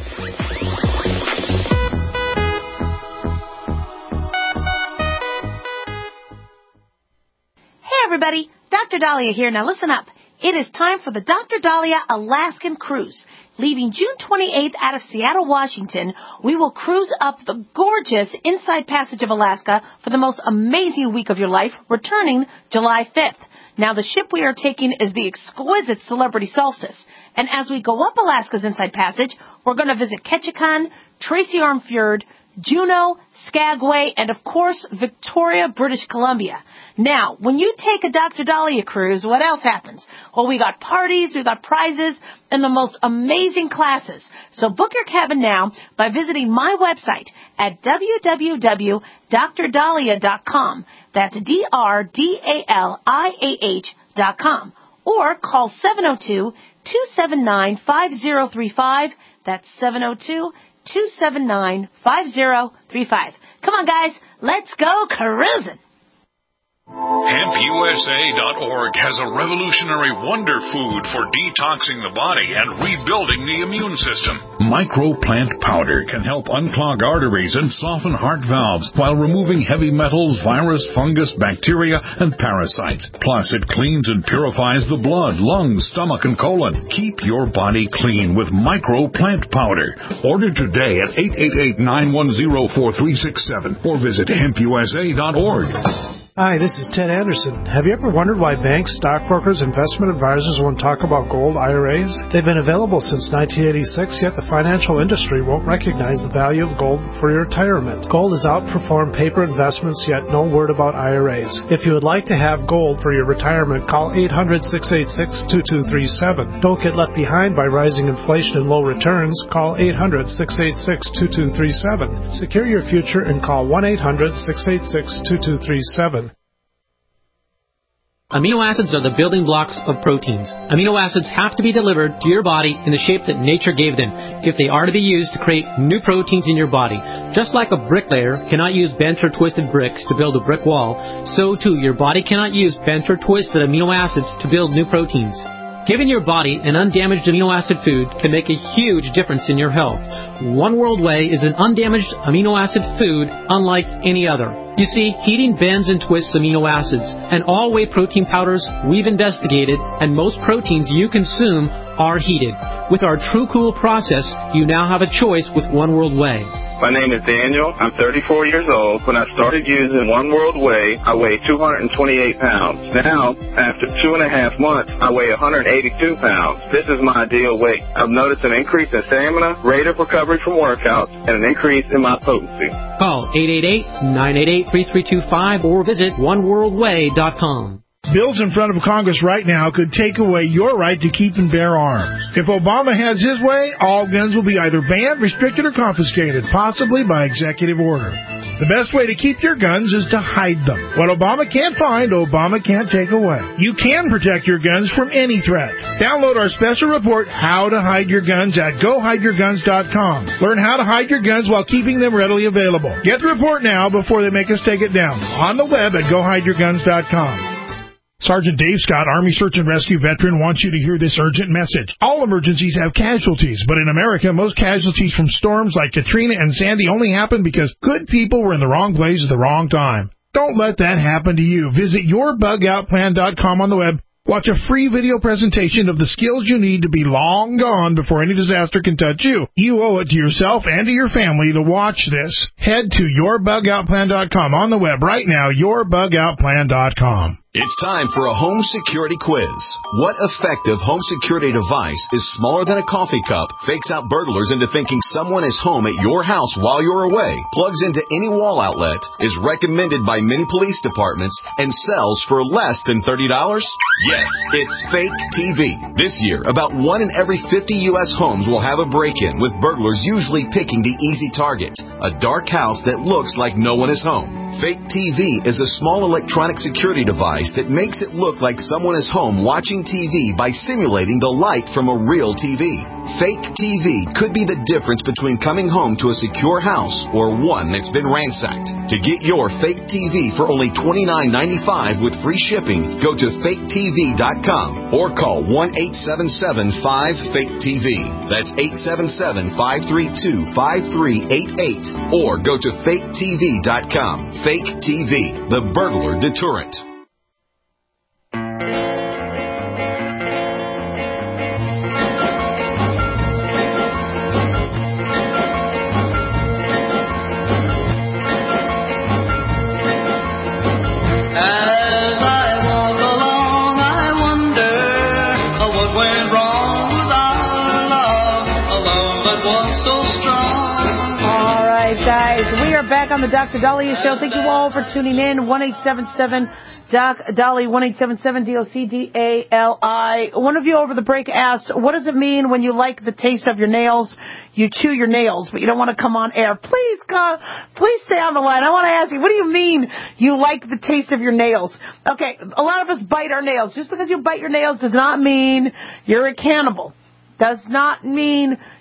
Hey everybody, Doctor Dahlia here. Now listen up. It is time for the Doctor Dahlia Alaskan Cruise. Leaving June twenty-eighth out of Seattle, Washington, we will cruise up the gorgeous Inside Passage of Alaska for the most amazing week of your life, returning July fifth. Now, the ship we are taking is the exquisite Celebrity Solstice. And as we go up Alaska's Inside Passage, we're going to visit Ketchikan, Tracy Arm Fjord, Juneau, Skagway, and of course, Victoria, British Columbia. Now, when you take a Doctor Dahlia cruise, what else happens? Well, we got parties, we got prizes, and the most amazing classes. So book your cabin now by visiting my website at w w w dot dr dahlia dot com. That's D R D A L I A H dot com. Or call seven oh two, two seven nine, five oh three five. That's seven oh two, two seven nine, five oh three five. Come on, guys. Let's go cruising. Hemp U S A dot org has a revolutionary wonder food for detoxing the body and rebuilding the immune system. Microplant powder can help unclog arteries and soften heart valves while removing heavy metals, virus, fungus, bacteria, and parasites. Plus, it cleans and purifies the blood, lungs, stomach, and colon. Keep your body clean with Microplant powder. Order today at eight eight eight, nine one zero, four three six seven or visit hemp U S A dot org. Hi, this is Ted Anderson. Have you ever wondered why banks, stockbrokers, investment advisors won't talk about gold I R As? They've been available since nineteen eighty-six, yet the financial industry won't recognize the value of gold for your retirement. Gold has outperformed paper investments, yet no word about I R As. If you would like to have gold for your retirement, call eight hundred, six eight six, two two three seven. Don't get left behind by rising inflation and low returns. Call eight hundred, six eight six, two two three seven. Secure your future and call one eight hundred, six eight six, two two three seven. Amino acids are the building blocks of proteins. Amino acids have to be delivered to your body in the shape that nature gave them if they are to be used to create new proteins in your body. Just like a bricklayer cannot use bent or twisted bricks to build a brick wall, so too your body cannot use bent or twisted amino acids to build new proteins. Giving your body an undamaged amino acid food can make a huge difference in your health. One World Whey is an undamaged amino acid food unlike any other. You see, heating bends and twists amino acids, and all whey protein powders we've investigated, and most proteins you consume are heated. With our True Cool process, you now have a choice with One World Whey. My name is Daniel. I'm thirty-four years old. When I started using One World Whey, I weighed two hundred twenty-eight pounds. Now, after two and a half months, I weigh one hundred eighty-two pounds. This is my ideal weight. I've noticed an increase in stamina, rate of recovery from workouts, and an increase in my potency. Call eight eight eight, nine eight eight, three three two five or visit one world way dot com. Bills in front of Congress right now could take away your right to keep and bear arms. If Obama has his way, all guns will be either banned, restricted, or confiscated, possibly by executive order. The best way to keep your guns is to hide them. What Obama can't find, Obama can't take away. You can protect your guns from any threat. Download our special report, How to Hide Your Guns, at go hide your guns dot com. Learn how to hide your guns while keeping them readily available. Get the report now before they make us take it down. On the web at go hide your guns dot com. Sergeant Dave Scott, Army Search and Rescue veteran, wants you to hear this urgent message. All emergencies have casualties, but in America, most casualties from storms like Katrina and Sandy only happen because good people were in the wrong place at the wrong time. Don't let that happen to you. Visit your bug out plan dot com on the web. Watch a free video presentation of the skills you need to be long gone before any disaster can touch you. You owe it to yourself and to your family to watch this. Head to your bug out plan dot com on the web right now, your bug out plan dot com. It's time for a home security quiz. What effective home security device is smaller than a coffee cup, fakes out burglars into thinking someone is home at your house while you're away, plugs into any wall outlet, is recommended by many police departments, and sells for less than thirty dollars? Yes, it's Fake T V. This year, about one in every fifty U S homes will have a break-in, with burglars usually picking the easy target, a dark house that looks like no one is home. Fake T V is a small electronic security device that makes it look like someone is home watching T V by simulating the light from a real T V. Fake T V could be the difference between coming home to a secure house or one that's been ransacked. To get your Fake T V for only twenty-nine ninety-five with free shipping, go to fake T V dot com or call one eight seven seven, five, fake T V. That's eight seven seven, five three two, five three eight eight or go to fake T V dot com. Fake T V, the burglar deterrent. As I walk along, I wonder what went wrong with our love, a love that was so strong. All right, guys, we are back on the Doctor Dahlia Show. Thank you all for tuning in. one eight seven seven Doc Dolly, one eight seven seven D O C D A L I. One of you over the break asked, what does it mean when you like the taste of your nails? You chew your nails, but you don't want to come on air. Please, God, please stay on the line. I want to ask you, what do you mean you like the taste of your nails? Okay, a lot of us bite our nails. Just because you bite your nails does not mean you're a cannibal. Does not mean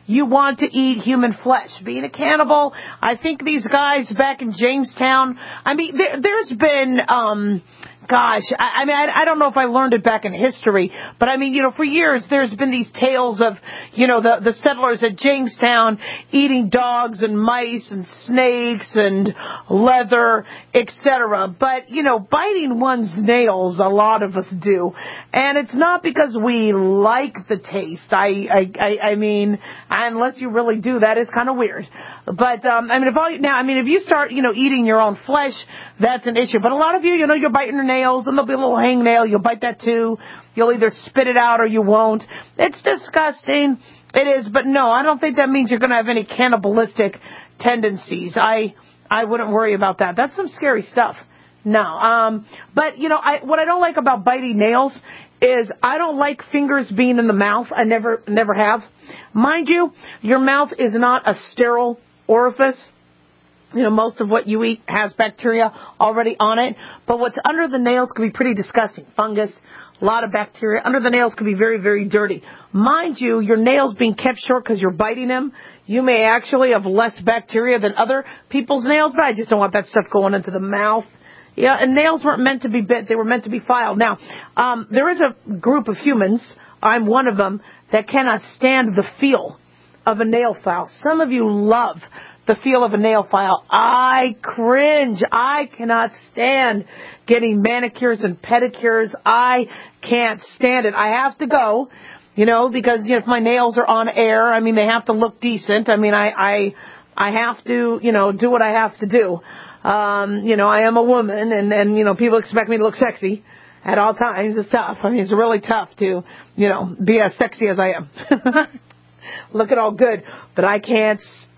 you want to eat human flesh. Being a cannibal, I think these guys back in Jamestown, I mean, there, there's been, um, gosh, I, I mean, I, I don't know if I learned it back in history, but I mean, you know, for years there's been these tales of, you know, the, the settlers at Jamestown eating dogs and mice and snakes and leather, et cetera. But, you know, biting one's nails, a lot of us do. And it's not because we like the taste. I, I, I, I mean, unless you really do, that is kind of weird. But, um, I mean, if all, now, I mean, if you start, you know, eating your own flesh, that's an issue. But a lot of you, you know, you're biting your nails, and there'll be a little hangnail. You'll bite that too. You'll either spit it out or you won't. It's disgusting. It is. But no, I don't think that means you're going to have any cannibalistic tendencies. I I wouldn't worry about that. That's some scary stuff. No. Um, but, you know, I, what I don't like about biting nails is I don't like fingers being in the mouth. I never, never have. Mind you, your mouth is not a sterile orifice. You know, most of what you eat has bacteria already on it. But what's under the nails can be pretty disgusting. Fungus, a lot of bacteria. Under the nails can be very, very dirty. Mind you, your nails being kept short because you're biting them, you may actually have less bacteria than other people's nails, but I just don't want that stuff going into the mouth. Yeah, and nails weren't meant to be bit. They were meant to be filed. Now, um, there is a group of humans, I'm one of them, that cannot stand the feel of a nail file. Some of you love the feel of a nail file. I cringe. I cannot stand getting manicures and pedicures. I can't stand it. I have to go, you know, because you know, if my nails are on air, I mean, they have to look decent. I mean, I, I, I have to, you know, do what I have to do. Um, you know, I am a woman, and, and, you know, people expect me to look sexy at all times. It's tough. I mean, it's really tough to, you know, be as sexy as I am. Looking all good, but I can't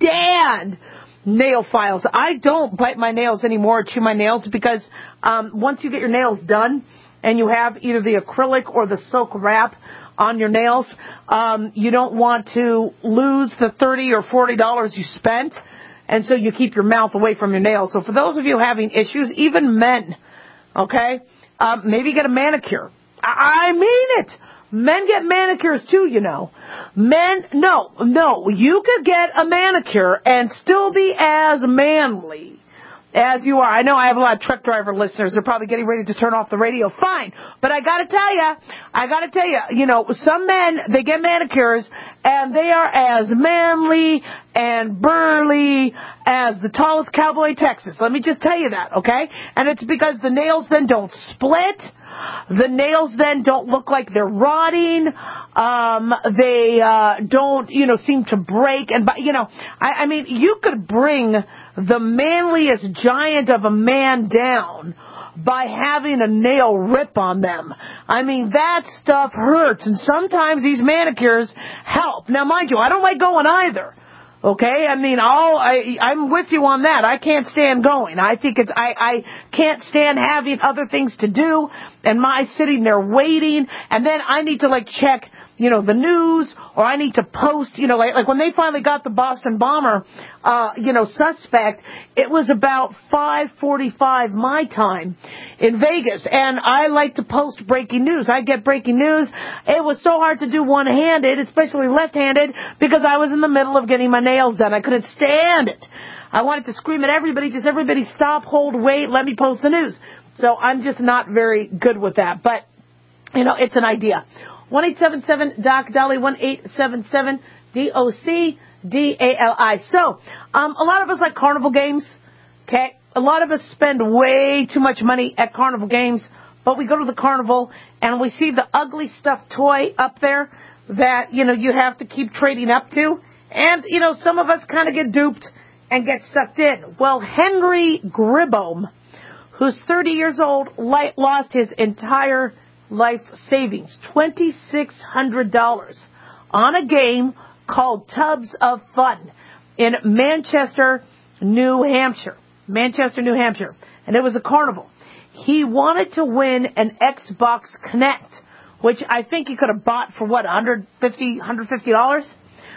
stand nail files. I don't bite my nails anymore or chew my nails because um, once you get your nails done and you have either the acrylic or the silk wrap on your nails, um, you don't want to lose the thirty or forty dollars you spent, and so you keep your mouth away from your nails. So for those of you having issues, even men, okay, um, maybe get a manicure. I, I mean it. Men get manicures too, you know. Men, no, no, you could get a manicure and still be as manly as you are. I know I have a lot of truck driver listeners. They're probably getting ready to turn off the radio. Fine. But I gotta tell you, I gotta tell you, you know, some men, they get manicures and they are as manly and burly as the tallest cowboy in Texas. Let me just tell you that, okay? And it's because the nails then don't split. The nails then don't look like they're rotting. Um, they uh, don't, you know, seem to break. And, you know, I, I mean, you could bring the manliest giant of a man down by having a nail rip on them. I mean, that stuff hurts. And sometimes these manicures help. Now, mind you, I don't like going either. Okay, I mean, I'll, I, I'm with you on that. I can't stand going. I think it's, I, I can't stand having other things to do and my sitting there waiting, and then I need to like check, you know, the news, or I need to post, you know, like, like when they finally got the Boston bomber, uh, you know, suspect, it was about five forty-five my time in Vegas, and I like to post breaking news. I get breaking news. It was so hard to do one-handed, especially left-handed, because I was in the middle of getting my nails done. I couldn't stand it. I wanted to scream at everybody, just everybody stop, hold, wait, let me post the news. So I'm just not very good with that, but, you know, it's an idea. one eight seven seven D O C D A L I, one eight seven seven D O C D A L I. So, um, a lot of us like carnival games, okay? A lot of us spend way too much money at carnival games, but we go to the carnival and we see the ugly stuffed toy up there that, you know, you have to keep trading up to. And, you know, some of us kind of get duped and get sucked in. Well, Henry Gribome, who's thirty years old, lost his entire life savings, two thousand six hundred dollars, on a game called Tubs of Fun in Manchester, New Hampshire. Manchester, New Hampshire. And it was a carnival. He wanted to win an Xbox Connect, which I think he could have bought for, what, one hundred fifty dollars, one hundred fifty dollars?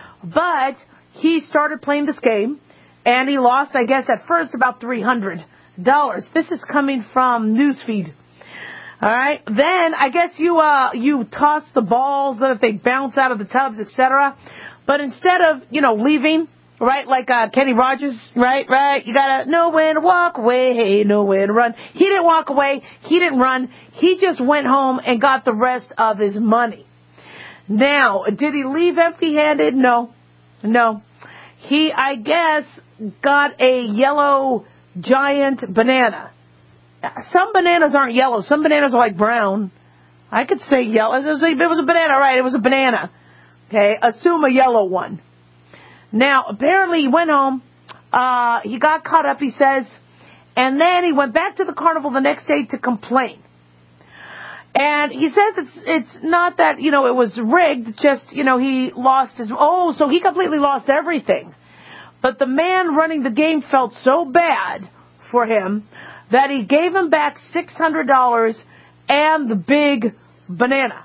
But he started playing this game, and he lost, I guess, at first about three hundred dollars. This is coming from Newsfeed. All right. Then I guess you uh you toss the balls that if they bounce out of the tubs, et cetera. But instead of, you know, leaving, right, like uh, Kenny Rogers, right, right, you got to know when to walk away, know when to run. He didn't walk away. He didn't run. He just went home and got the rest of his money. Now, did he leave empty-handed? No. No. He, I guess, got a yellow giant banana. Some bananas aren't yellow. Some bananas are like brown. I could say yellow. It was a, it was a banana, right? It was a banana. Okay, assume a yellow one. Now, apparently he went home. Uh, he got caught up, he says. And then he went back to the carnival the next day to complain. And he says it's it's not that, you know, it was rigged, just, you know, he lost his... Oh, so he completely lost everything. But the man running the game felt so bad for him that he gave him back six hundred dollars and the big banana.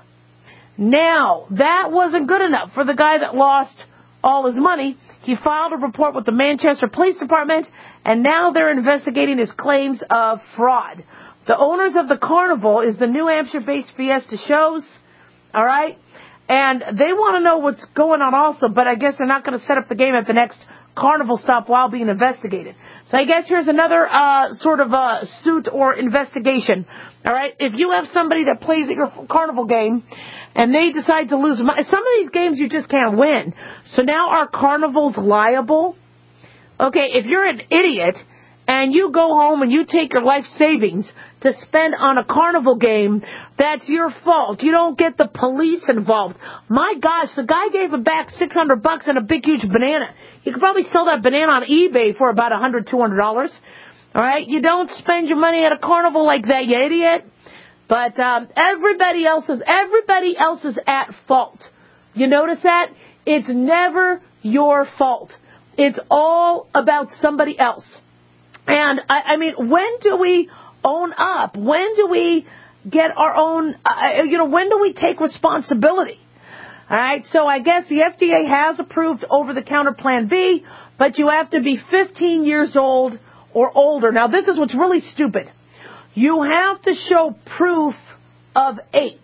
Now, that wasn't good enough for the guy that lost all his money. He filed a report with the Manchester Police Department, and now they're investigating his claims of fraud. The owners of the carnival is the New Hampshire-based Fiesta Shows, all right? And they want to know what's going on also, but I guess they're not going to set up the game at the next carnival stop while being investigated. So I guess here's another uh, sort of uh, suit or investigation, all right? If you have somebody that plays at your carnival game and they decide to lose money, some of these games you just can't win. So now are carnivals liable? Okay, if you're an idiot and you go home and you take your life savings to spend on a carnival game, that's your fault. You don't get the police involved. My gosh, the guy gave him back six hundred bucks and a big, huge banana. You could probably sell that banana on eBay for about one hundred, two hundred dollars. All right? You don't spend your money at a carnival like that, you idiot. But um, everybody else is, everybody else is at fault. You notice that? It's never your fault. It's all about somebody else. And, I, I mean, when do we own up? When do we get our own, uh, you know, when do we take responsibility? All right, so I guess the F D A has approved over-the-counter Plan B, but you have to be fifteen years old or older. Now, this is what's really stupid. You have to show proof of age,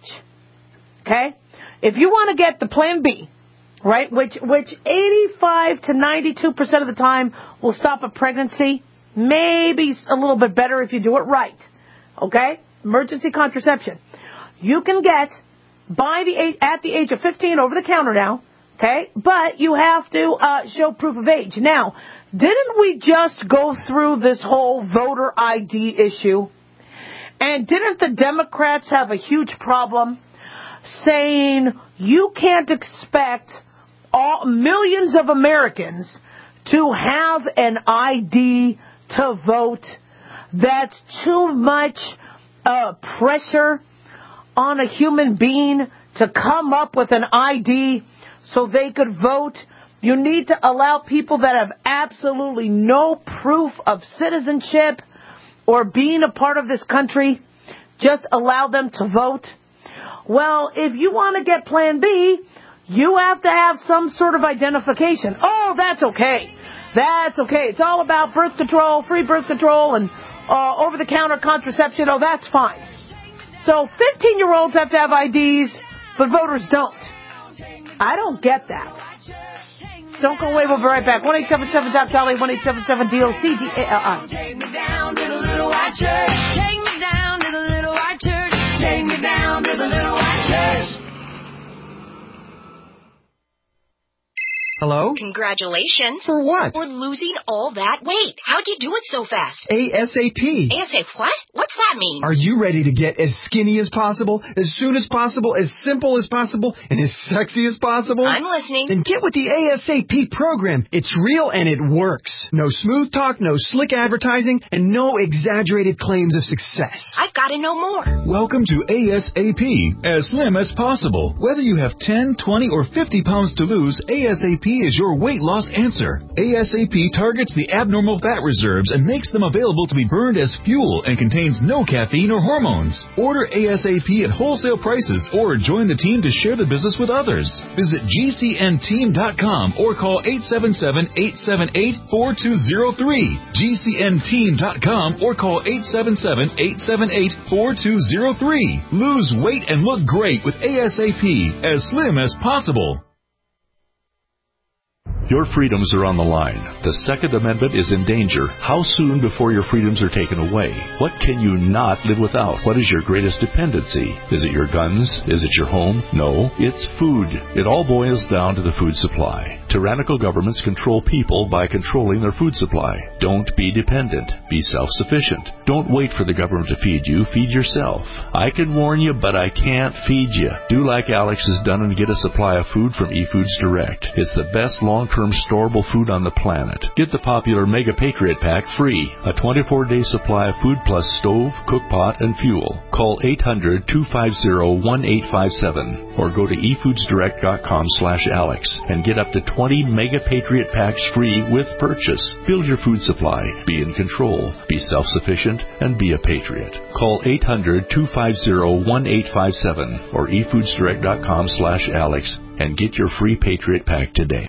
okay? If you want to get the Plan B, right, which which eighty-five to ninety-two percent of the time will stop a pregnancy, maybe a little bit better if you do it right, okay? Emergency contraception. You can get by the age, at the age of fifteen over the counter now, okay? But you have to uh, show proof of age. Now, didn't we just go through this whole voter I D issue? And didn't the Democrats have a huge problem saying you can't expect all millions of Americans to have an I D to vote? That's too much uh, pressure on a human being to come up with an I D so they could vote. You need to allow people that have absolutely no proof of citizenship or being a part of this country, just allow them to vote. Well, if you want to get Plan B, you have to have some sort of identification. Oh, that's okay. That's okay. It's all about birth control, free birth control, and uh, over-the-counter contraception. Oh, that's fine. So fifteen-year-olds have to have I Ds, but voters don't. I don't get that. Don't go away. We'll be right back. one eight seven seven Doc Dolly, one eight seven seven D O C D A L I. Take me down to the little white church. Take me down to the little white church. Take me down to the little white church. Hello? Congratulations. For what? For losing all that weight. How'd you do it so fast? ASAP. ASAP what? What's that mean? Are you ready to get as skinny as possible, as soon as possible, as simple as possible, and as sexy as possible? I'm listening. Then get with the ASAP program. It's real and it works. No smooth talk, no slick advertising, and no exaggerated claims of success. I've got to know more. Welcome to ASAP, as slim as possible. Whether you have ten, twenty, or fifty pounds to lose, ASAP is your weight loss answer. ASAP targets the abnormal fat reserves and makes them available to be burned as fuel and contains no caffeine or hormones. Order ASAP at wholesale prices or join the team to share the business with others. Visit G C N team dot com or call eight seven seven, eight seven eight, four two zero three. G C N team dot com or call eight seven seven, eight seven eight, four two zero three. Lose weight and look great with ASAP, as slim as possible. Your freedoms are on the line. The Second Amendment is in danger. How soon before your freedoms are taken away? What can you not live without? What is your greatest dependency? Is it your guns? Is it your home? No, it's food. It all boils down to the food supply. Tyrannical governments control people by controlling their food supply. Don't be dependent. Be self-sufficient. Don't wait for the government to feed you. Feed yourself. I can warn you, but I can't feed you. Do like Alex has done and get a supply of food from eFoods Direct. It's the best long-term storable food on the planet. Get the popular Mega Patriot Pack free. A twenty-four day supply of food plus stove, cook pot, and fuel. Call eight hundred, two five zero, one eight five seven or go to e foods direct dot com slash Alex and get up to twenty Mega Patriot Packs free with purchase. Build your food supply. Be in control. Be self-sufficient and be a patriot. Call eight hundred, two five zero, one eight five seven or e foods direct dot com slash Alex and get your free Patriot Pack today.